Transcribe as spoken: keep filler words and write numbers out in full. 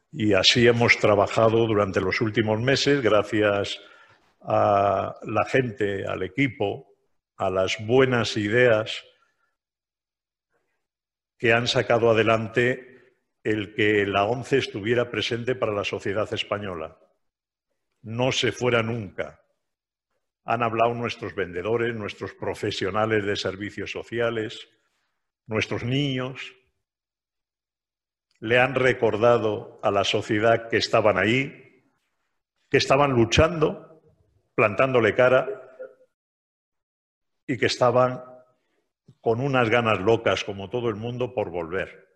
Y así hemos trabajado durante los últimos meses, gracias a la gente, al equipo, a las buenas ideas que han sacado adelante el que la ONCE estuviera presente para la sociedad española. No se fuera nunca. Han hablado nuestros vendedores, nuestros profesionales de servicios sociales, nuestros niños. Le han recordado a la sociedad que estaban ahí, que estaban luchando, plantándole cara y que estaban con unas ganas locas, como todo el mundo, por volver.